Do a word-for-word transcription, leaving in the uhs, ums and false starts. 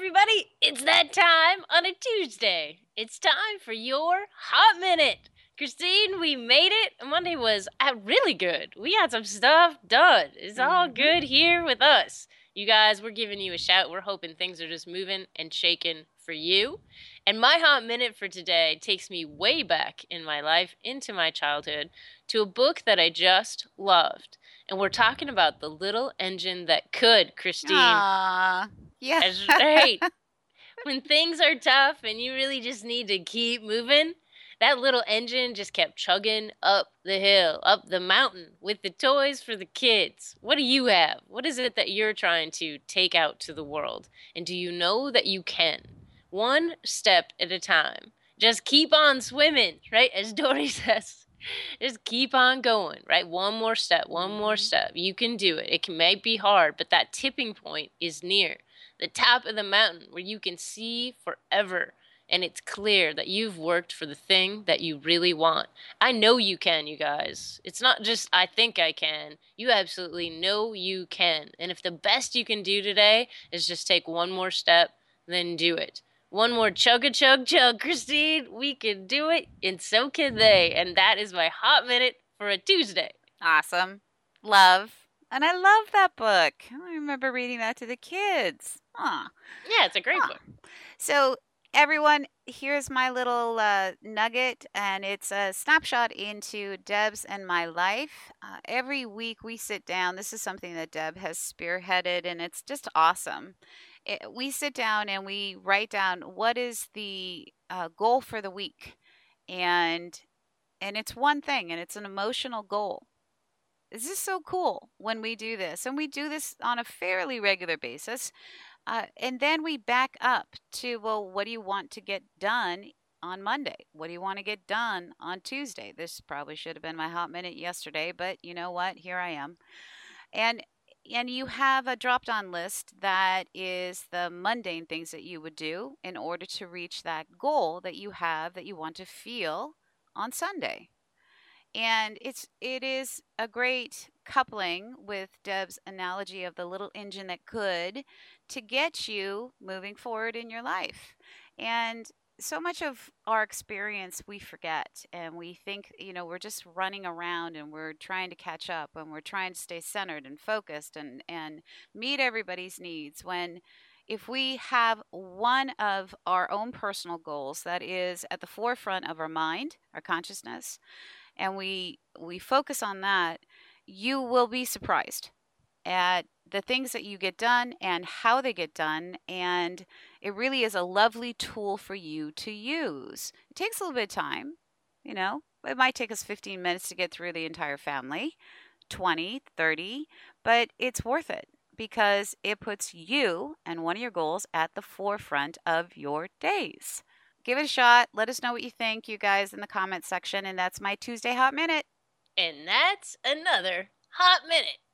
everybody. It's that time on a Tuesday. It's time for your Hot Minute. Christine, we made it. Monday was uh, really good. We got some stuff done. It's all Mhm. good here with us. You guys, we're giving you a shout. We're hoping things are just moving and shaking for you. And my Hot Minute for today takes me way back in my life, into my childhood, to a book that I just loved. And we're talking about The Little Engine That Could, Christine. Aw. Yeah. That's right. When things are tough and you really just need to keep moving, that little engine just kept chugging up the hill, up the mountain with the toys for the kids. What do you have? What is it that you're trying to take out to the world? And do you know that you can? One step at a time. Just keep on swimming, right? As Dory says. Just keep on going, right? One more step, one more Mhm. step. You can do it. It can, may be hard, but that tipping point is near the top of the mountain where you can see forever and it's clear that you've worked for the thing that you really want. I know you can, you guys. It's not just I think I can. You absolutely know you can. And if the best you can do today is just take one more step, then do it. One more chug a chug chug, Christine. We can do it, and so can they. And that is my hot minute for a Tuesday. Awesome. Love. And I love that book. I remember reading that to the kids. Aw. Yeah, it's a great Aw. book. So, everyone, here's my little uh, nugget, and it's a snapshot into Deb's and my life. Uh, every week we sit down. This is something that Deb has spearheaded, and it's just awesome. It, we sit down and we write down what is the uh, goal for the week, and and it's one thing, and it's an emotional goal. This is so cool when we do this, and we do this on a fairly regular basis. Uh, and then we back up to, well, what do you want to get done on Monday? What do you want to get done on Tuesday? This probably should have been my hot minute yesterday, but you know what? Here I am. And and you have a dropped on list that is the mundane things that you would do in order to reach that goal that you have that you want to feel on Sunday. And it's it is a great coupling with Deb's analogy of the little engine that could to get you moving forward in your life. And so much of our experience we forget, and we think, you know, we're just running around and we're trying to catch up and we're trying to stay centered and focused and and meet everybody's needs, when if we have one of our own personal goals that is at the forefront of our mind, our consciousness, and we we focus on that, you will be surprised at the things that you get done and how they get done. And it really is a lovely tool for you to use. It takes a little bit of time, you know. It might take us fifteen minutes to get through the entire family, twenty, thirty, but it's worth it because it puts you and one of your goals at the forefront of your days. Give it a shot. Let us know what you think, you guys, in the comment section. And that's my Tuesday Hot Minute. And that's another hot minute.